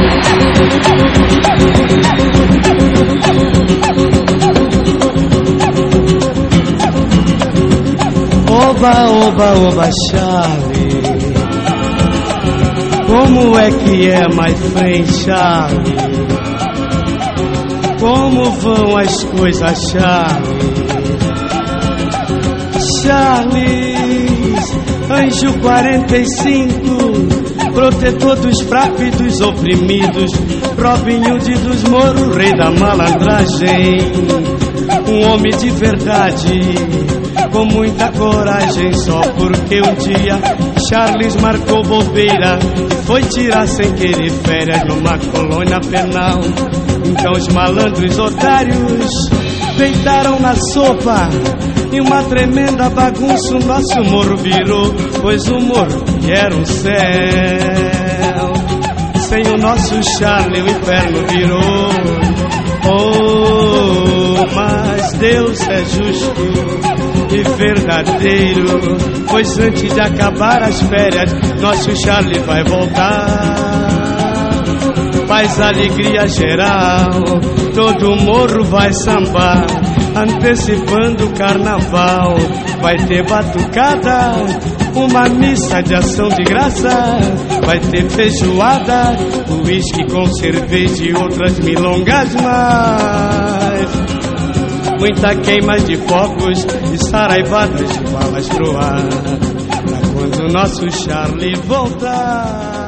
Oba, oba, oba, Charlie. Como é que é, my friend Charlie? Como vão as coisas, Charlie? Charles, anjo 45, protetor dos fracos e dos oprimidos, Robin Hood dos Mouros, rei da malandragem, um homem de verdade, com muita coragem, só porque um dia Charles marcou bobeira e foi tirar sem querer férias numa colônia penal. Então os malandros otários deitaram na sopa e uma tremenda bagunça o nosso morro virou, pois o morro era um céu. Sem o nosso Charlie o inferno virou. Oh, mas Deus é justo e verdadeiro, pois antes de acabar as férias nosso Charlie vai voltar. Faz alegria geral, todo morro vai sambar, antecipando o carnaval. Vai ter batucada, uma missa de ação de graça, vai ter feijoada, uísque com cerveja e outras milongas mais. Muita queima de fogos e saraivadas de balas pro ar, pra quando o nosso Charlie voltar.